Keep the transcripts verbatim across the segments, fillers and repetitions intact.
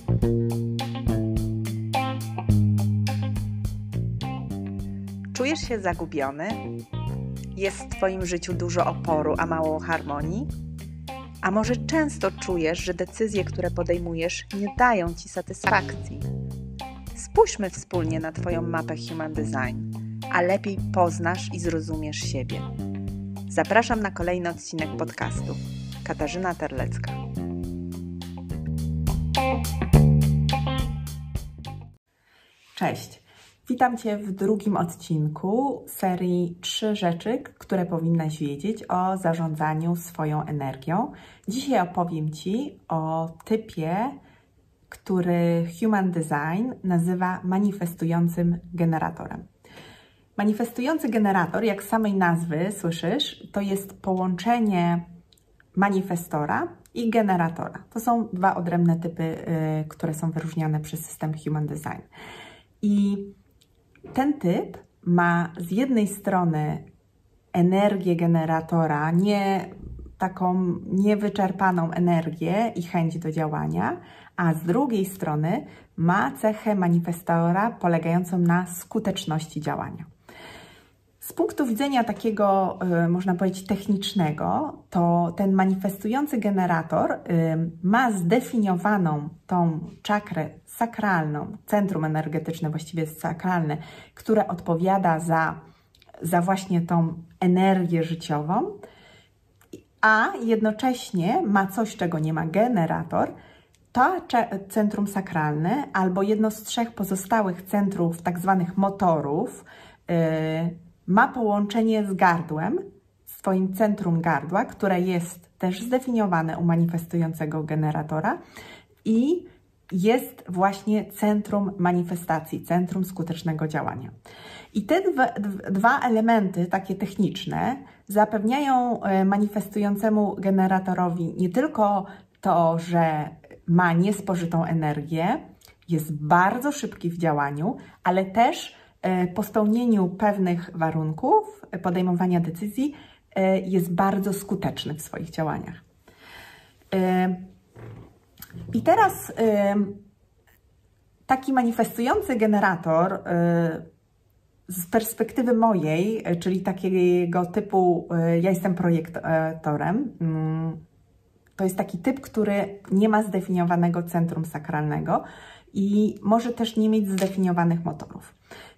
Czujesz się zagubiony? Jest w Twoim życiu dużo oporu, a mało harmonii? A może często czujesz, że decyzje, które podejmujesz, nie dają Ci satysfakcji? Spójrzmy wspólnie na Twoją mapę Human Design, a lepiej poznasz i zrozumiesz siebie. Zapraszam na kolejny odcinek podcastu. Katarzyna Terlecka. Cześć! Witam Cię w drugim odcinku serii Trzy rzeczy, które powinnaś wiedzieć o zarządzaniu swoją energią. Dzisiaj opowiem Ci o typie, który Human Design nazywa manifestującym generatorem. Manifestujący generator, jak z samej nazwy słyszysz, to jest połączenie manifestora i generatora. To są dwa odrębne typy, yy, które są wyróżniane przez system Human Design. I ten typ ma z jednej strony energię generatora, nie taką niewyczerpaną energię i chęć do działania, a z drugiej strony ma cechę manifestora polegającą na skuteczności działania. Z punktu widzenia takiego, można powiedzieć, technicznego, to ten manifestujący generator ma zdefiniowaną tą czakrę sakralną, centrum energetyczne, właściwie sakralne, które odpowiada za, za właśnie tą energię życiową, a jednocześnie ma coś, czego nie ma generator. To centrum sakralne albo jedno z trzech pozostałych centrów, tak zwanych motorów, yy, ma połączenie z gardłem, swoim centrum gardła, które jest też zdefiniowane u manifestującego generatora i jest właśnie centrum manifestacji, centrum skutecznego działania. I te dwa, dwa elementy, takie techniczne, zapewniają manifestującemu generatorowi nie tylko to, że ma niespożytą energię, jest bardzo szybki w działaniu, ale też po spełnieniu pewnych warunków podejmowania decyzji jest bardzo skuteczny w swoich działaniach. I teraz taki manifestujący generator z perspektywy mojej, czyli takiego typu, ja jestem projektorem, to jest taki typ, który nie ma zdefiniowanego centrum sakralnego i może też nie mieć zdefiniowanych motorów.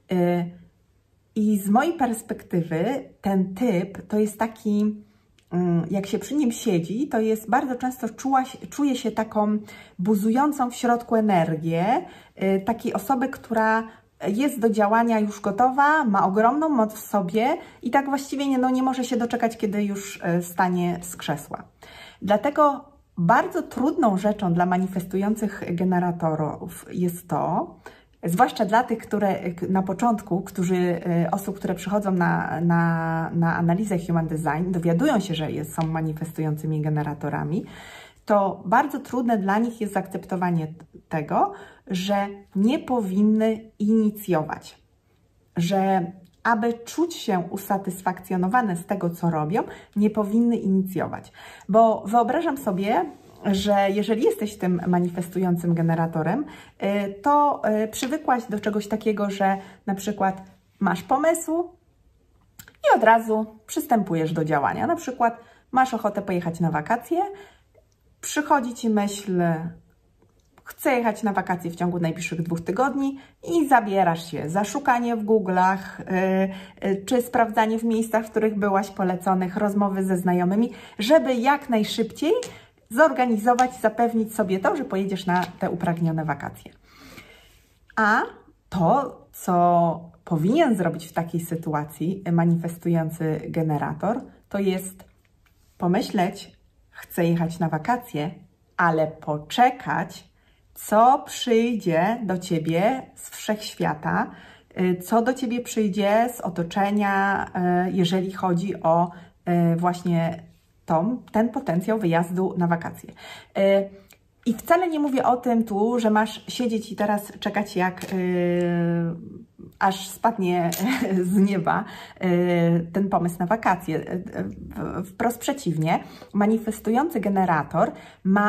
I z mojej perspektywy ten typ to jest taki, jak się przy nim siedzi, to jest bardzo często czuła, czuje się taką buzującą w środku energię, takiej osoby, która jest do działania już gotowa, ma ogromną moc w sobie i tak właściwie nie, no, nie może się doczekać, kiedy już stanie z krzesła. Dlatego bardzo trudną rzeczą dla manifestujących generatorów jest to, zwłaszcza dla tych, które na początku, którzy, osób, które przychodzą na, na, na analizę Human Design, dowiadują się, że jest, są manifestującymi generatorami, to bardzo trudne dla nich jest zaakceptowanie tego, że nie powinny inicjować, że aby czuć się usatysfakcjonowane z tego, co robią, nie powinny inicjować. Bo wyobrażam sobie, że jeżeli jesteś tym manifestującym generatorem, to przywykłaś do czegoś takiego, że na przykład masz pomysł i od razu przystępujesz do działania. Na przykład masz ochotę pojechać na wakacje, przychodzi Ci myśl, chcę jechać na wakacje w ciągu najbliższych dwóch tygodni i zabierasz się za szukanie w Google'ach, yy, czy sprawdzanie w miejscach, w których byłaś poleconych, rozmowy ze znajomymi, żeby jak najszybciej zorganizować, zapewnić sobie to, że pojedziesz na te upragnione wakacje. A to, co powinien zrobić w takiej sytuacji manifestujący generator, to jest pomyśleć, chcę jechać na wakacje, ale poczekać, co przyjdzie do Ciebie z wszechświata, co do Ciebie przyjdzie z otoczenia, jeżeli chodzi o właśnie tą, ten potencjał wyjazdu na wakacje. I wcale nie mówię o tym tu, że masz siedzieć i teraz czekać, jak yy, aż spadnie z nieba yy, ten pomysł na wakacje. Wprost przeciwnie, manifestujący generator ma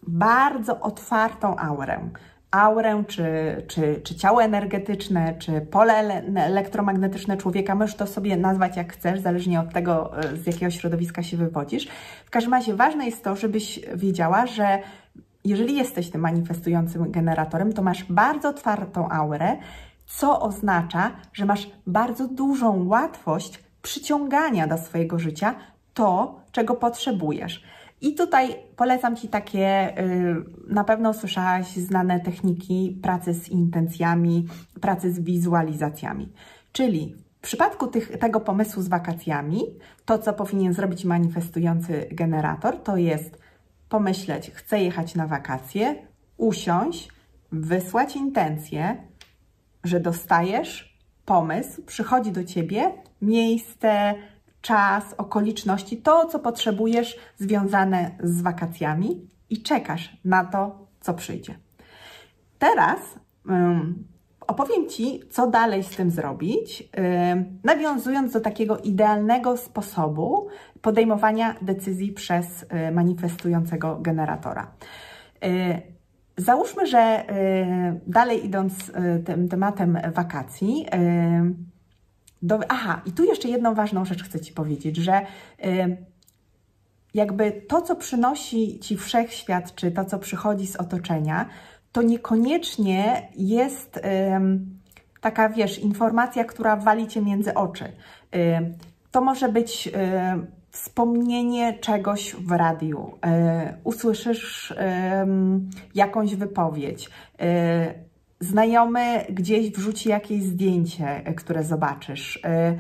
bardzo otwartą aurę. Aurę, czy, czy, czy ciało energetyczne, czy pole elektromagnetyczne człowieka, możesz to sobie nazwać jak chcesz, zależnie od tego, z jakiego środowiska się wywodzisz. W każdym razie ważne jest to, żebyś wiedziała, że jeżeli jesteś tym manifestującym generatorem, to masz bardzo otwartą aurę, co oznacza, że masz bardzo dużą łatwość przyciągania do swojego życia to, czego potrzebujesz. I tutaj polecam Ci takie, na pewno słyszałaś znane techniki pracy z intencjami, pracy z wizualizacjami. Czyli w przypadku tych, tego pomysłu z wakacjami, to co powinien zrobić manifestujący generator, to jest pomyśleć, chcę jechać na wakacje, usiąść, wysłać intencję, że dostajesz pomysł, przychodzi do Ciebie miejsce, czas, okoliczności, to, co potrzebujesz związane z wakacjami i czekasz na to, co przyjdzie. Teraz um, opowiem Ci, co dalej z tym zrobić, um, nawiązując do takiego idealnego sposobu podejmowania decyzji przez um, manifestującego generatora. Um, załóżmy, że um, dalej idąc um, tym tematem wakacji, um, Do, aha, i tu jeszcze jedną ważną rzecz chcę Ci powiedzieć, że y, jakby to, co przynosi Ci wszechświat, czy to, co przychodzi z otoczenia, to niekoniecznie jest y, taka, wiesz, informacja, która wali Cię między oczy. Y, to może być y, wspomnienie czegoś w radiu, y, usłyszysz y, jakąś wypowiedź, y, znajomy gdzieś wrzuci jakieś zdjęcie, które zobaczysz,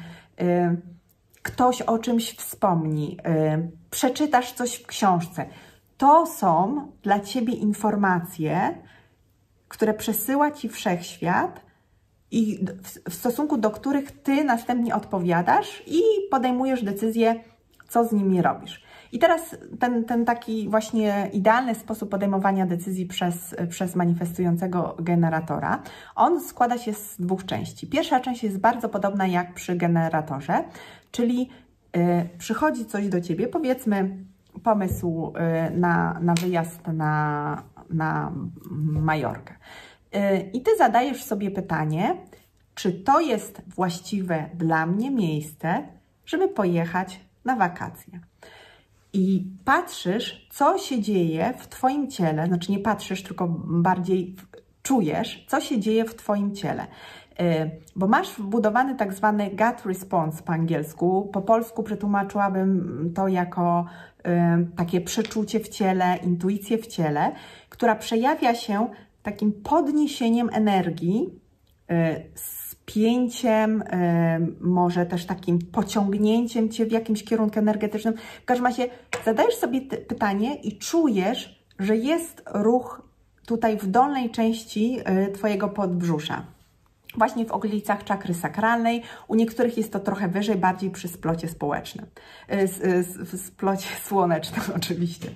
ktoś o czymś wspomni, przeczytasz coś w książce. To są dla Ciebie informacje, które przesyła Ci wszechświat i w stosunku do których Ty następnie odpowiadasz i podejmujesz decyzję, co z nimi robisz. I teraz ten, ten taki właśnie idealny sposób podejmowania decyzji przez, przez manifestującego generatora, on składa się z dwóch części. Pierwsza część jest bardzo podobna jak przy generatorze, czyli y, przychodzi coś do Ciebie, powiedzmy pomysł y, na, na wyjazd na, na Majorkę. Y, I Ty zadajesz sobie pytanie, czy to jest właściwe dla mnie miejsce, żeby pojechać na wakacje. I patrzysz, co się dzieje w Twoim ciele, znaczy nie patrzysz, tylko bardziej czujesz, co się dzieje w Twoim ciele. Bo masz wbudowany tak zwany gut response po angielsku, po polsku przetłumaczyłabym to jako takie przeczucie w ciele, intuicję w ciele, która przejawia się takim podniesieniem energii, spięciem, może też takim pociągnięciem Cię w jakimś kierunku energetycznym. W każdym razie zadajesz sobie pytanie i czujesz, że jest ruch tutaj w dolnej części Twojego podbrzusza. Właśnie w okolicach czakry sakralnej. U niektórych jest to trochę wyżej, bardziej przy splocie społecznym. W splocie słonecznym oczywiście.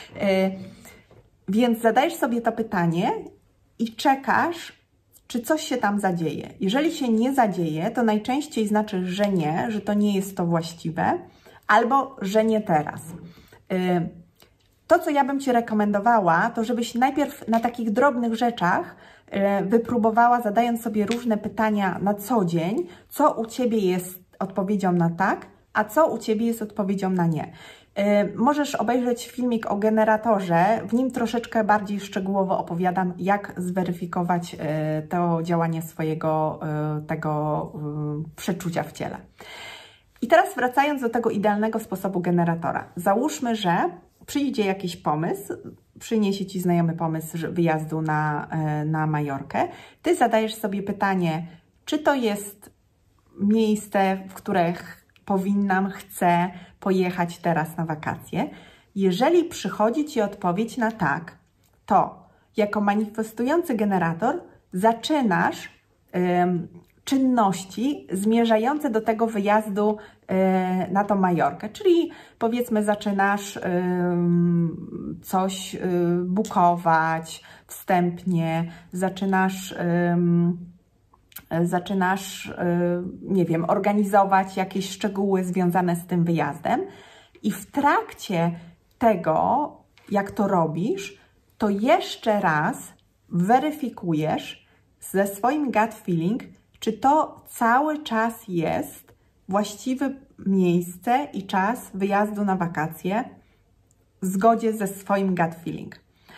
Więc zadajesz sobie to pytanie i czekasz, czy coś się tam zadzieje. Jeżeli się nie zadzieje, to najczęściej znaczy, że nie, że to nie jest to właściwe, albo że nie teraz. To, co ja bym Ci rekomendowała, to żebyś najpierw na takich drobnych rzeczach wypróbowała, zadając sobie różne pytania na co dzień, co u Ciebie jest odpowiedzią na tak, a co u Ciebie jest odpowiedzią na nie. Możesz obejrzeć filmik o generatorze, w nim troszeczkę bardziej szczegółowo opowiadam, jak zweryfikować to działanie swojego tego przeczucia w ciele. I teraz wracając do tego idealnego sposobu generatora. Załóżmy, że przyjdzie jakiś pomysł, przyniesie Ci znajomy pomysł wyjazdu na, na Majorkę. Ty zadajesz sobie pytanie, czy to jest miejsce, w których powinnam, chcę pojechać teraz na wakacje. Jeżeli przychodzi Ci odpowiedź na tak, to jako manifestujący generator zaczynasz ym, czynności zmierzające do tego wyjazdu yy, na tą Majorkę. Czyli powiedzmy zaczynasz yy, coś yy, bukować wstępnie, zaczynasz... Yy, zaczynasz, nie wiem, organizować jakieś szczegóły związane z tym wyjazdem i w trakcie tego, jak to robisz, to jeszcze raz weryfikujesz ze swoim gut feeling, czy to cały czas jest właściwe miejsce i czas wyjazdu na wakacje w zgodzie ze swoim gut feeling.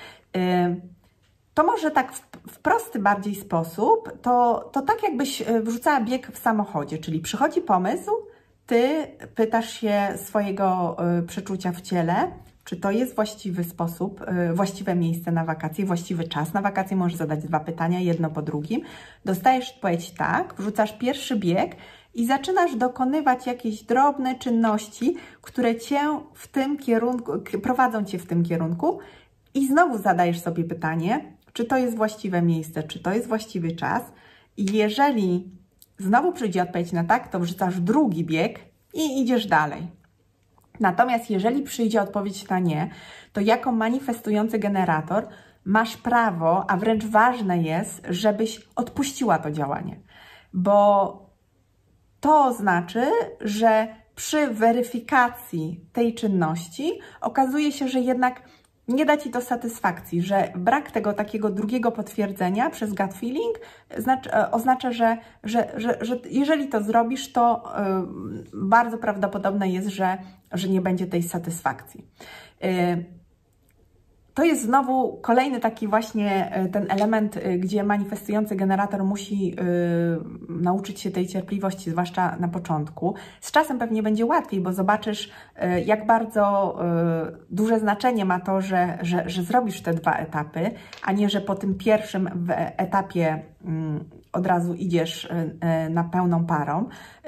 To może tak w, w prosty bardziej sposób, to, to tak jakbyś wrzucała bieg w samochodzie, czyli przychodzi pomysł, ty pytasz się swojego y, przeczucia w ciele, czy to jest właściwy sposób, y, właściwe miejsce na wakacje, właściwy czas na wakacje. Możesz zadać dwa pytania, jedno po drugim. Dostajesz odpowiedź tak, wrzucasz pierwszy bieg i zaczynasz dokonywać jakieś drobne czynności, które cię w tym kierunku, prowadzą cię w tym kierunku i znowu zadajesz sobie pytanie, czy to jest właściwe miejsce, czy to jest właściwy czas. I jeżeli znowu przyjdzie odpowiedź na tak, to wrzucasz drugi bieg i idziesz dalej. Natomiast jeżeli przyjdzie odpowiedź na nie, to jako manifestujący generator masz prawo, a wręcz ważne jest, żebyś odpuściła to działanie. Bo to znaczy, że przy weryfikacji tej czynności okazuje się, że jednak nie da ci to satysfakcji, że brak tego takiego drugiego potwierdzenia przez gut feeling znaczy, oznacza, że, że, że, że jeżeli to zrobisz, to yy, bardzo prawdopodobne jest, że, że nie będzie tej satysfakcji. Yy, To jest znowu kolejny taki właśnie ten element, gdzie manifestujący generator musi yy, nauczyć się tej cierpliwości, zwłaszcza na początku. Z czasem pewnie będzie łatwiej, bo zobaczysz, yy, jak bardzo yy, duże znaczenie ma to, że, że, że zrobisz te dwa etapy, a nie, że po tym pierwszym w etapie yy, od razu idziesz yy, na pełną parą. Yy,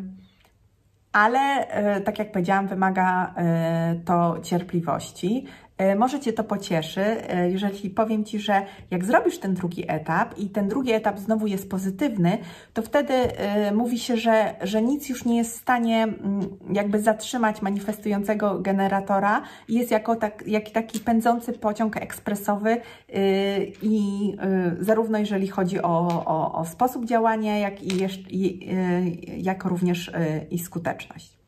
ale, yy, tak jak powiedziałam, wymaga yy, to cierpliwości. Może Cię to pocieszy, jeżeli powiem Ci, że jak zrobisz ten drugi etap i ten drugi etap znowu jest pozytywny, to wtedy y, mówi się, że, że nic już nie jest w stanie y, jakby zatrzymać manifestującego generatora. Jest jako tak, jak taki pędzący pociąg ekspresowy y, i y, zarówno jeżeli chodzi o, o, o sposób działania, jak i, jeszcze, i, y, jak również y, i skuteczność.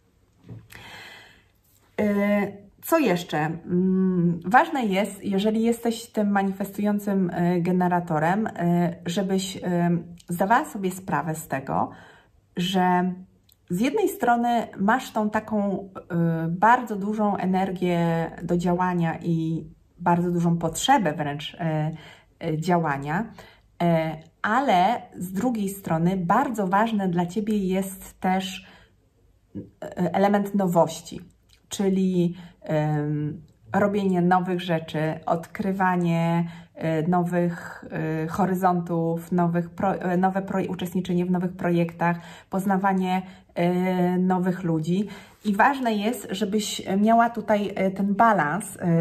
Y, Co jeszcze? Ważne jest, jeżeli jesteś tym manifestującym generatorem, żebyś zdawała sobie sprawę z tego, że z jednej strony masz tą taką bardzo dużą energię do działania i bardzo dużą potrzebę wręcz działania, ale z drugiej strony bardzo ważne dla Ciebie jest też element nowości, czyli um, robienie nowych rzeczy, odkrywanie y, nowych y, horyzontów, nowych pro, y, nowe pro, uczestniczenie w nowych projektach, poznawanie y, nowych ludzi. I ważne jest, żebyś miała tutaj y, ten balans y,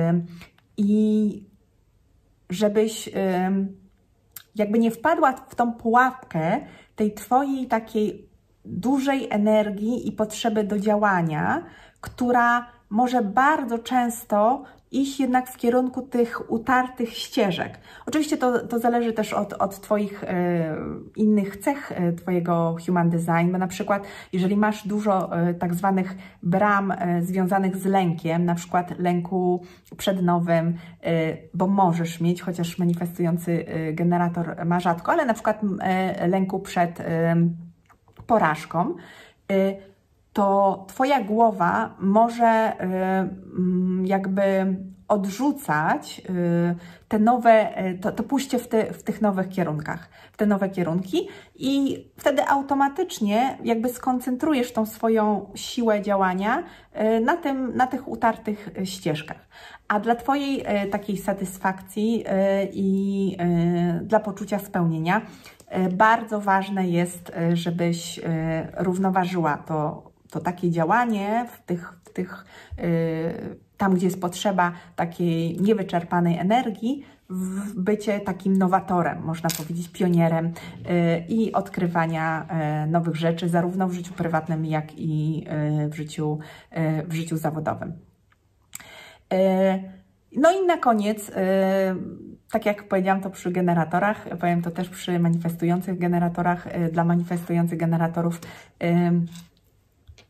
i żebyś y, jakby nie wpadła w tą pułapkę tej Twojej takiej dużej energii i potrzeby do działania, która może bardzo często iść jednak w kierunku tych utartych ścieżek. Oczywiście to, to zależy też od, od Twoich e, innych cech e, Twojego human design, bo na przykład jeżeli masz dużo e, tak zwanych bram e, związanych z lękiem, na przykład lęku przed nowym, e, bo możesz mieć, chociaż manifestujący e, generator ma rzadko, ale na przykład e, lęku przed e, porażką, e, to Twoja głowa może y, jakby odrzucać y, te nowe, y, to, to pójście w, te, w tych nowych kierunkach, w te nowe kierunki i wtedy automatycznie jakby skoncentrujesz tą swoją siłę działania y, na, tym, na tych utartych ścieżkach. A dla Twojej y, takiej satysfakcji y, i y, dla poczucia spełnienia y, bardzo ważne jest, y, żebyś y, równoważyła to to takie działanie w tych, w tych yy, tam, gdzie jest potrzeba takiej niewyczerpanej energii, w bycie takim nowatorem, można powiedzieć, pionierem yy, i odkrywania yy, nowych rzeczy, zarówno w życiu prywatnym, jak i yy, w, życiu, yy, w życiu zawodowym. Yy, no i na koniec, yy, tak jak powiedziałam to przy generatorach, powiem to też przy manifestujących generatorach, yy, dla manifestujących generatorów, yy,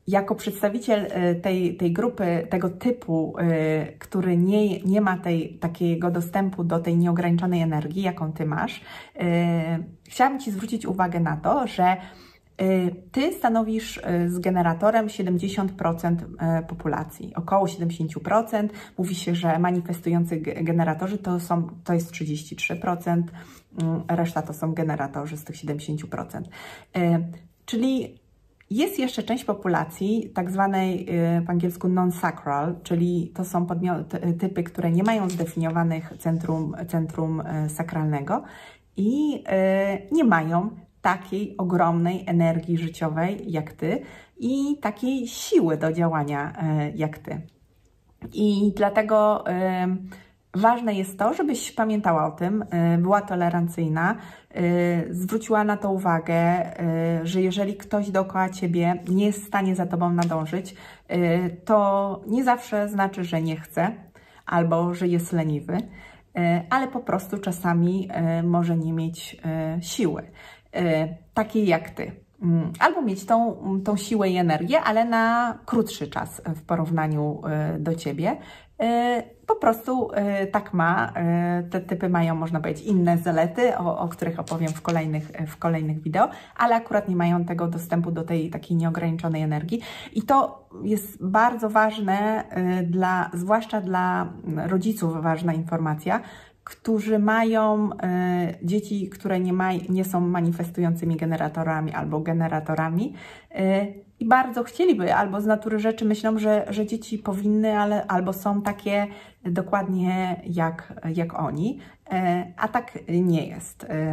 jako przedstawiciel tej, tej grupy, tego typu, który nie, nie ma tej, takiego dostępu do tej nieograniczonej energii, jaką Ty masz, chciałabym Ci zwrócić uwagę na to, że Ty stanowisz z generatorem siedemdziesiąt procent populacji, około siedemdziesiąt procent. Mówi się, że manifestujący generatorzy to, są, to jest trzydzieści trzy procent, reszta to są generatorzy z tych siedemdziesiąt procent. Czyli jest jeszcze część populacji, tak zwanej po angielsku non-sacral, czyli to są podmioty, typy, które nie mają zdefiniowanych centrum, centrum sakralnego i nie mają takiej ogromnej energii życiowej jak Ty i takiej siły do działania jak Ty. I dlatego ważne jest to, żebyś pamiętała o tym, była tolerancyjna, zwróciła na to uwagę, że jeżeli ktoś dookoła Ciebie nie jest w stanie za Tobą nadążyć, to nie zawsze znaczy, że nie chce albo że jest leniwy, ale po prostu czasami może nie mieć siły, takiej jak Ty. Albo mieć tą, tą siłę i energię, ale na krótszy czas w porównaniu do Ciebie. Po prostu tak ma. Te typy mają, można powiedzieć, inne zalety, o, o których opowiem w kolejnych, w kolejnych wideo, ale akurat nie mają tego dostępu do tej takiej nieograniczonej energii. I to jest bardzo ważne, dla, zwłaszcza dla rodziców, ważna informacja, którzy mają y, dzieci, które nie, ma, nie są manifestującymi generatorami albo generatorami y, i bardzo chcieliby, albo z natury rzeczy myślą, że, że dzieci powinny, ale albo są takie dokładnie jak, jak oni, y, a tak nie jest. Y,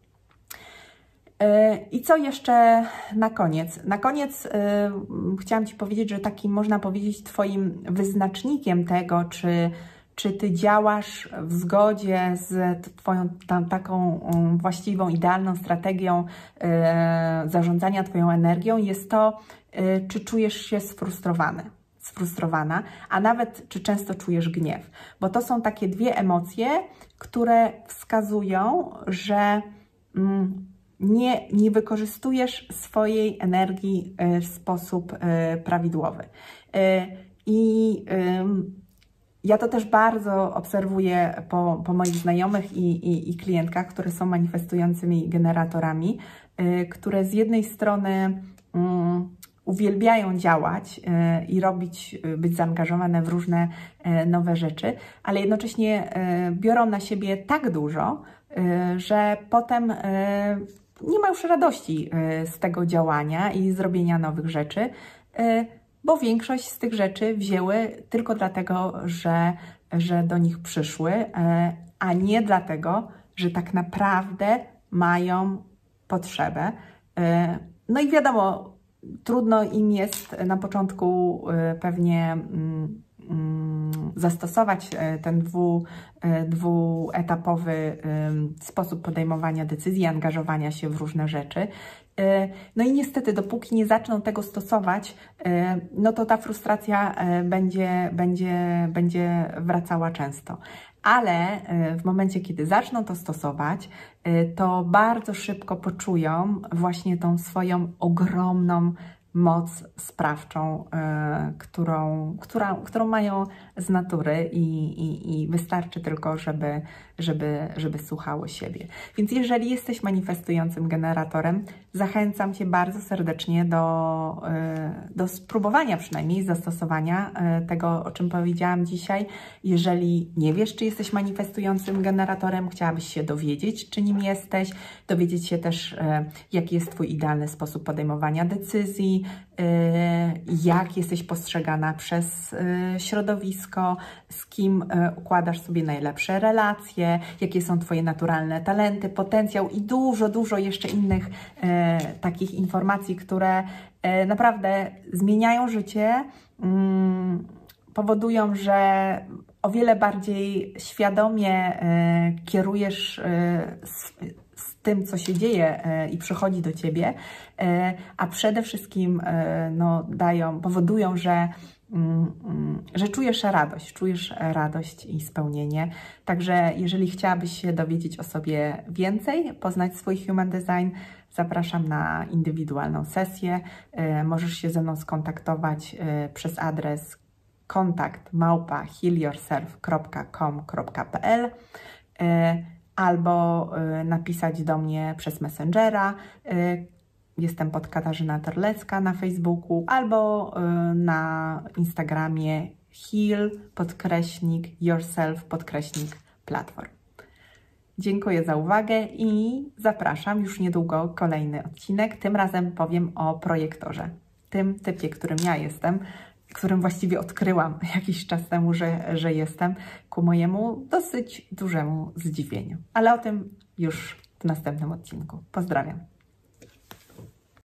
y, I co jeszcze na koniec? Na koniec y, chciałam Ci powiedzieć, że takim, można powiedzieć, Twoim wyznacznikiem tego, czy Czy Ty działasz w zgodzie z Twoją tam, taką um, właściwą, idealną strategią e, zarządzania Twoją energią, jest to, e, czy czujesz się sfrustrowany, sfrustrowana, a nawet czy często czujesz gniew. Bo to są takie dwie emocje, które wskazują, że mm, nie, nie wykorzystujesz swojej energii e, w sposób e, prawidłowy. E, I e, Ja to też bardzo obserwuję po, po moich znajomych i, i, i klientkach, które są manifestującymi generatorami, y, które z jednej strony y, uwielbiają działać y, i robić, y, być zaangażowane w różne y, nowe rzeczy, ale jednocześnie y, biorą na siebie tak dużo, y, że potem y, nie ma już radości y, z tego działania i zrobienia nowych rzeczy, y, bo większość z tych rzeczy wzięły tylko dlatego, że, że do nich przyszły, a nie dlatego, że tak naprawdę mają potrzebę. No i wiadomo, trudno im jest na początku pewnie zastosować ten dwu, dwuetapowy sposób podejmowania decyzji, angażowania się w różne rzeczy. No i niestety, dopóki nie zaczną tego stosować, no to ta frustracja będzie, będzie, będzie wracała często. Ale w momencie, kiedy zaczną to stosować, to bardzo szybko poczują właśnie tą swoją ogromną moc sprawczą, y, którą, która, którą mają z natury i, i, i wystarczy tylko, żeby, żeby, żeby słuchały siebie. Więc jeżeli jesteś manifestującym generatorem, zachęcam Cię bardzo serdecznie do, y, do spróbowania przynajmniej zastosowania y, tego, o czym powiedziałam dzisiaj. Jeżeli nie wiesz, czy jesteś manifestującym generatorem, chciałabyś się dowiedzieć, czy nim jesteś, dowiedzieć się też, y, jaki jest Twój idealny sposób podejmowania decyzji, jak jesteś postrzegana przez środowisko, z kim układasz sobie najlepsze relacje, jakie są Twoje naturalne talenty, potencjał i dużo, dużo jeszcze innych takich informacji, które naprawdę zmieniają życie, powodują, że o wiele bardziej świadomie kierujesz tym, co się dzieje i przychodzi do Ciebie, a przede wszystkim no, dają, powodują, że że czujesz radość, czujesz radość i spełnienie. Także jeżeli chciałabyś się dowiedzieć o sobie więcej, poznać swój Human Design, zapraszam na indywidualną sesję. Możesz się ze mną skontaktować przez adres kontakt małpa heal yourself kropka com kropka p l albo napisać do mnie przez Messengera. Jestem pod Katarzyna Terlecka na Facebooku albo na Instagramie heal podkreśnik yourself podkreśnik platform. Dziękuję za uwagę i zapraszam już niedługo kolejny odcinek. Tym razem powiem o projektorze. Tym typie, którym ja jestem, którym właściwie odkryłam jakiś czas temu, że, że jestem, ku mojemu dosyć dużemu zdziwieniu. Ale o tym już w następnym odcinku. Pozdrawiam.